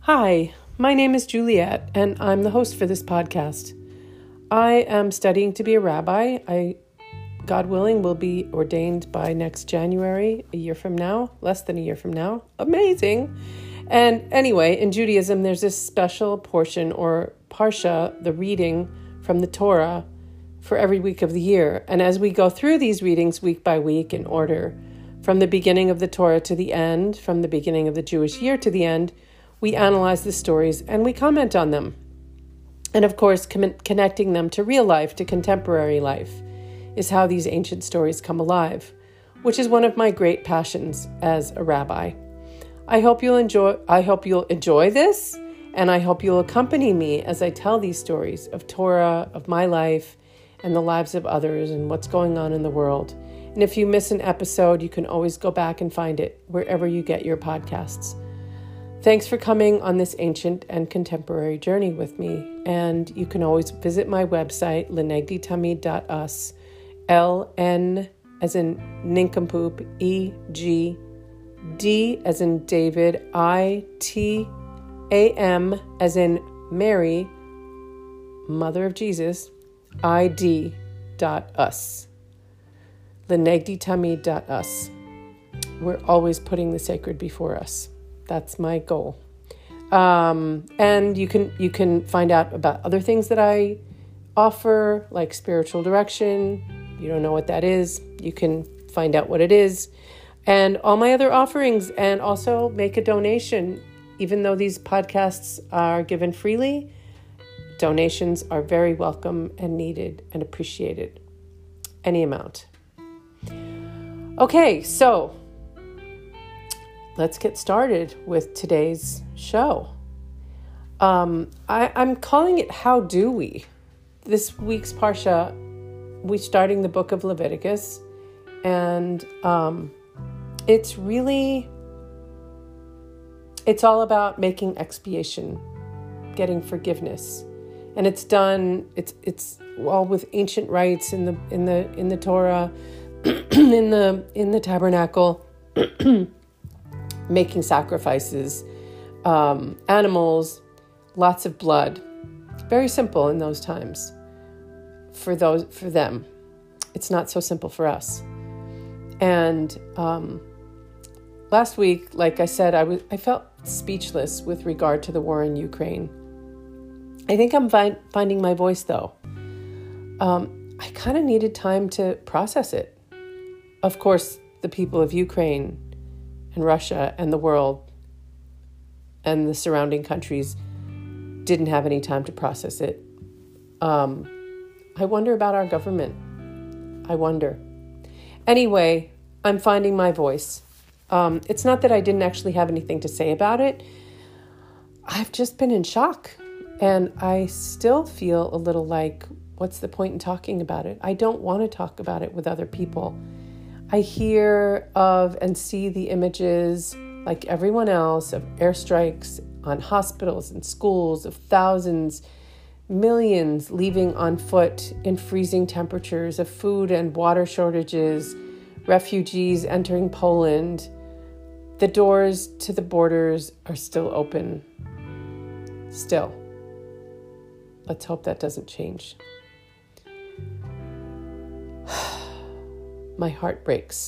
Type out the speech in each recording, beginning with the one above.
Hi, my name is Juliet, and I'm the host for this podcast. I am studying to be a rabbi. God willing, will be ordained by next January, a year from now, less than a year from now. Amazing. And anyway, in Judaism, there's this special portion or parsha, the reading from the Torah for every week of the year. And as we go through these readings week by week in order, from the beginning of the Torah to the end, from the beginning of the Jewish year to the end, we analyze the stories and we comment on them. And of course, connecting them to real life, to contemporary life, is how these ancient stories come alive, which is one of my great passions as a rabbi. I hope you'll enjoy this, and I hope you'll accompany me as I tell these stories of Torah, of my life, and the lives of others, and what's going on in the world. And if you miss an episode, you can always go back and find it wherever you get your podcasts. Thanks for coming on this ancient and contemporary journey with me. And you can always visit my website, lenegditamid.us, LN as in nincompoop, EG, D as in David, ITAM as in Mary, Mother of Jesus, ID.us. lenegditamid.us. We're always putting the sacred before us. That's my goal. And you can find out about other things that I offer, like spiritual direction. You don't know what that is, you can find out what it is. And all my other offerings, and also make a donation. Even though these podcasts are given freely, donations are very welcome and needed and appreciated. Any amount. Okay, so let's get started with today's show. I'm calling it How Do We? This week's Parsha, we're starting the book of Leviticus, and it's all about making expiation, getting forgiveness. And it's done, it's all with ancient rites in the Torah, in the tabernacle, making sacrifices, animals, lots of blood. Very simple in those times for them. It's not so simple for us. And last week, like I said, I felt speechless with regard to the war in Ukraine. I think I'm finding my voice though. I kind of needed time to process it. Of course, the people of Ukraine and Russia and the world and the surrounding countries didn't have any time to process it. I wonder about our government. I wonder. Anyway, I'm finding my voice. It's not that I didn't actually have anything to say about it. I've just been in shock. And I still feel a little like, what's the point in talking about it? I don't want to talk about it with other people. I hear of and see the images, like everyone else, of airstrikes on hospitals and schools, of thousands, millions leaving on foot in freezing temperatures, of food and water shortages, refugees entering Poland. The doors to the borders are still open. Still. Let's hope that doesn't change. My heart breaks.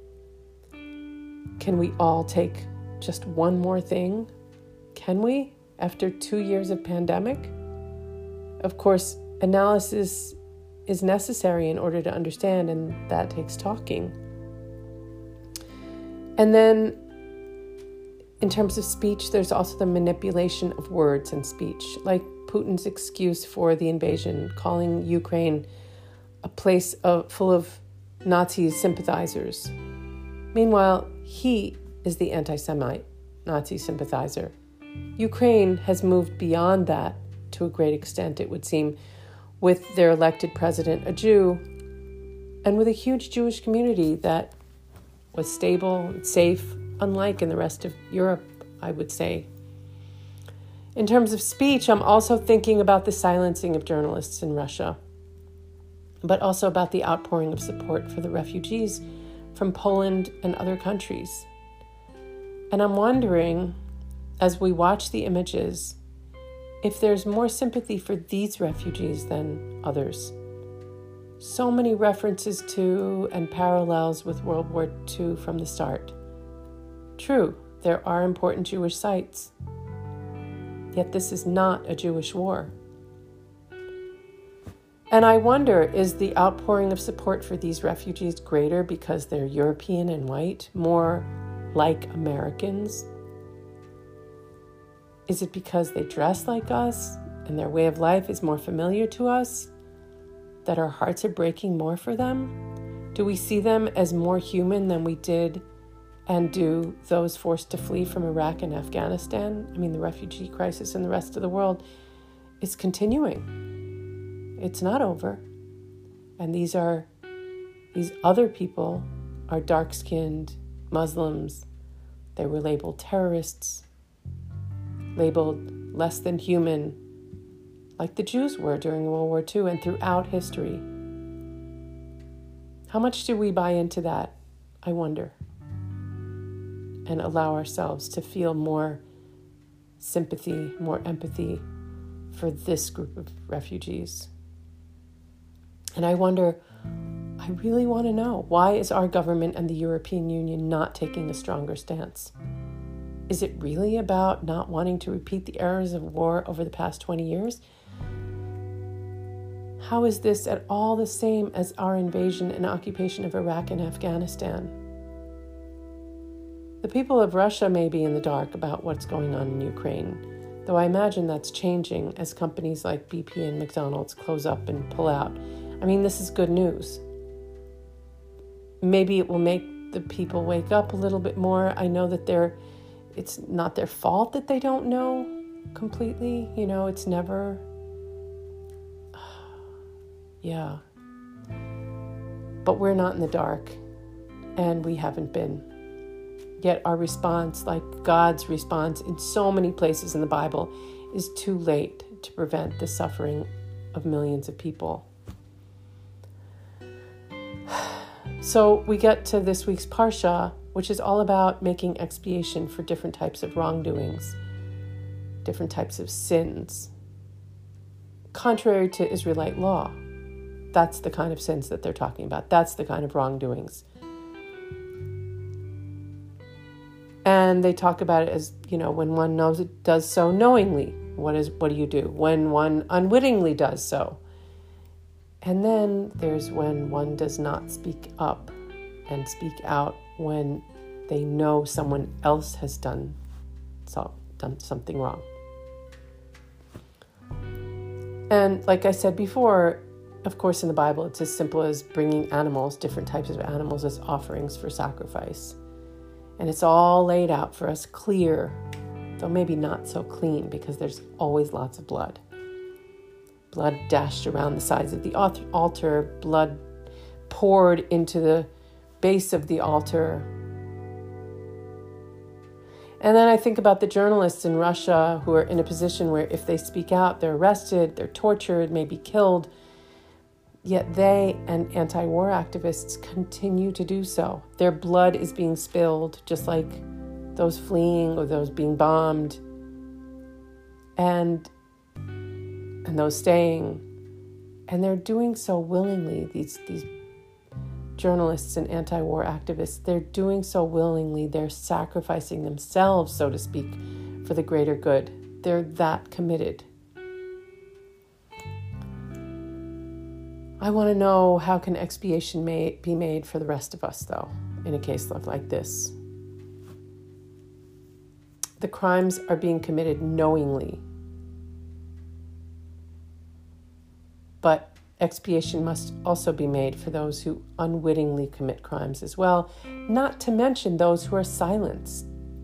Can we all take just one more thing? Can we, after 2 years of pandemic? Of course, analysis is necessary in order to understand, and that takes talking. And then, in terms of speech, there's also the manipulation of words and speech, like Putin's excuse for the invasion, calling Ukraine a place full of Nazi sympathizers. Meanwhile, he is the anti-Semite Nazi sympathizer. Ukraine has moved beyond that to a great extent, it would seem, with their elected president, a Jew, and with a huge Jewish community that was stable and safe, unlike in the rest of Europe, I would say. In terms of speech, I'm also thinking about the silencing of journalists in Russia, but also about the outpouring of support for the refugees from Poland and other countries. And I'm wondering as we watch the images, if there's more sympathy for these refugees than others. So many references to and parallels with World War II from the start. True, there are important Jewish sites. Yet this is not a Jewish war. And I wonder, is the outpouring of support for these refugees greater because they're European and white, more like Americans? Is it because they dress like us and their way of life is more familiar to us, that our hearts are breaking more for them? Do we see them as more human than we did and do those forced to flee from Iraq and Afghanistan? I mean, the refugee crisis in the rest of the world is continuing. It's not over. And these other people are dark-skinned Muslims. They were labeled terrorists, labeled less than human, like the Jews were during World War II and throughout history. How much do we buy into that, I wonder, and allow ourselves to feel more sympathy, more empathy for this group of refugees? And I wonder, I really want to know, why is our government and the European Union not taking a stronger stance? Is it really about not wanting to repeat the errors of war over the past 20 years? How is this at all the same as our invasion and occupation of Iraq and Afghanistan? The people of Russia may be in the dark about what's going on in Ukraine, though I imagine that's changing as companies like BP and McDonald's close up and pull out. I mean, this is good news. Maybe it will make the people wake up a little bit more. I know that it's not their fault that they don't know completely. You know, it's never... Yeah. But we're not in the dark, and we haven't been. Yet our response, like God's response in so many places in the Bible, is too late to prevent the suffering of millions of people. So we get to this week's Parsha, which is all about making expiation for different types of wrongdoings, different types of sins, contrary to Israelite law. That's the kind of sins that they're talking about. That's the kind of wrongdoings. And they talk about it as, you know, when one knows it does so knowingly, what do you do? When one unwittingly does so. And then there's when one does not speak up and speak out when they know someone else has done something wrong. And like I said before, of course, in the Bible, it's as simple as bringing animals, different types of animals, as offerings for sacrifice. And it's all laid out for us clear, though maybe not so clean, because there's always lots of blood. Blood dashed around the sides of the altar, blood poured into the base of the altar. And then I think about the journalists in Russia who are in a position where if they speak out, they're arrested, they're tortured, maybe killed. Yet they and anti-war activists continue to do so. Their blood is being spilled, just like those fleeing or those being bombed, and those staying. And they're doing so willingly, these journalists and anti-war activists, they're doing so willingly. They're sacrificing themselves, so to speak, for the greater good. They're that committed. I want to know, how can expiation be made for the rest of us, though, in a case like this? The crimes are being committed knowingly. But expiation must also be made for those who unwittingly commit crimes as well, not to mention those who are silent.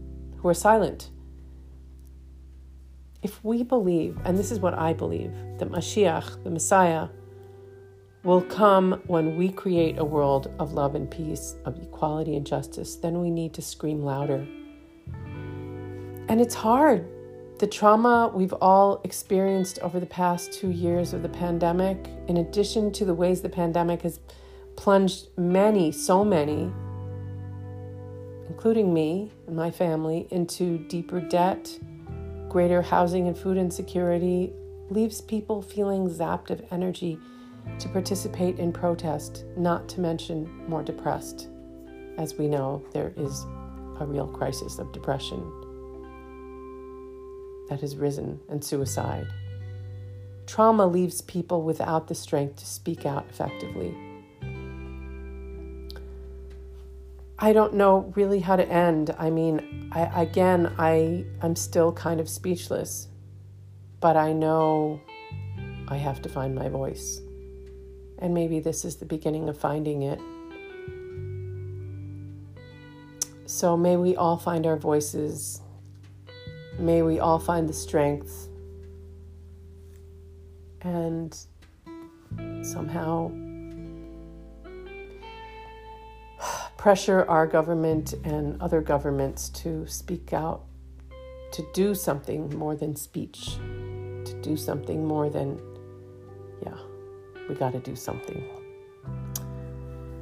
If we believe, and this is what I believe, that Mashiach, the Messiah, will come when we create a world of love and peace, of equality and justice, then we need to scream louder. And it's hard. The trauma we've all experienced over the past 2 years of the pandemic, in addition to the ways the pandemic has plunged so many, including me and my family, into deeper debt, greater housing and food insecurity, leaves people feeling zapped of energy to participate in protest, not to mention more depressed. As we know, there is a real crisis of depression that has risen, and suicide. Trauma leaves people without the strength to speak out effectively. I don't know really how to end. I mean, I'm still kind of speechless, but I know I have to find my voice. And maybe this is the beginning of finding it. So may we all find our voices. May we all find the strength and somehow pressure our government and other governments to speak out, to do something more than speech, to do something more than, we got to do something.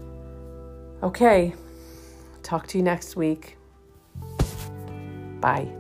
Okay, talk to you next week. Bye.